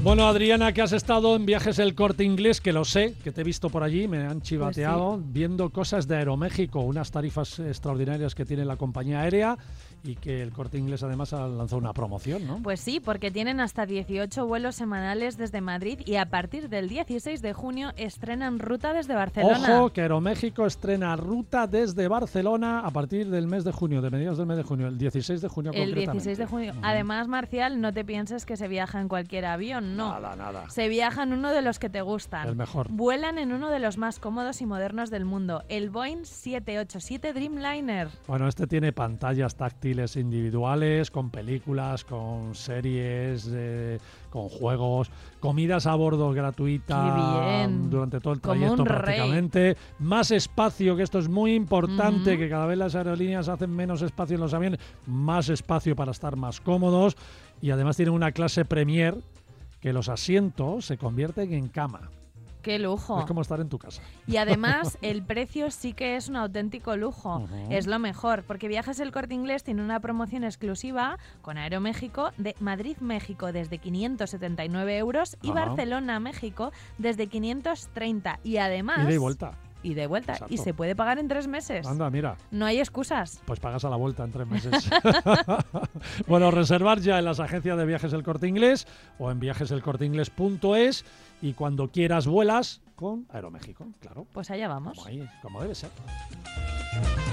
Bueno, Adriana, que has estado en Viajes El Corte Inglés, que lo sé, que te he visto por allí, me han chivateado, Pues sí, viendo cosas de Aeroméxico, unas tarifas extraordinarias que tiene la compañía aérea y que El Corte Inglés además ha lanzado una promoción, ¿no? pues sí, porque tienen hasta 18 vuelos semanales desde Madrid y a partir del 16 de junio estrenan ruta desde Barcelona. Ojo, que Aeroméxico estrena ruta desde Barcelona a partir del mes de junio, de mediados del mes de junio, el 16 de junio El concretamente. 16 de junio. Además, Marcial, no te pienses que se viaja en cualquier avión, no. Nada. Se viaja en uno de los que te gustan. El mejor. Vuelan en uno de los más cómodos y modernos del mundo, el Boeing 787 Dreamliner. Bueno, este tiene pantallas táctiles individuales, con películas, con series, con juegos, comidas a bordo gratuita ¡Qué bien! durante todo el Como trayecto un rey. prácticamente. Más espacio, que esto es muy importante, que cada vez las aerolíneas hacen menos espacio en los aviones, más espacio para estar más cómodos. Y además tienen una clase Premier que los asientos se convierten en cama. ¡Qué lujo! Es como estar en tu casa. Y además, el precio sí que es un auténtico lujo. Es lo mejor, porque Viajes El Corte Inglés tiene una promoción exclusiva con Aeroméxico de Madrid-México desde 579 € y Ajá. Barcelona-México desde 530. Y además... Ida y vuelta. Y de vuelta. Exacto. Y se puede pagar en 3 meses. Anda, mira. No hay excusas. Pues pagas a la vuelta en 3 meses. Bueno, reservar ya en las agencias de Viajes El Corte Inglés o en viajeselcorteingles.es y cuando quieras vuelas con Aeroméxico, claro. Pues allá vamos. Como debe ser.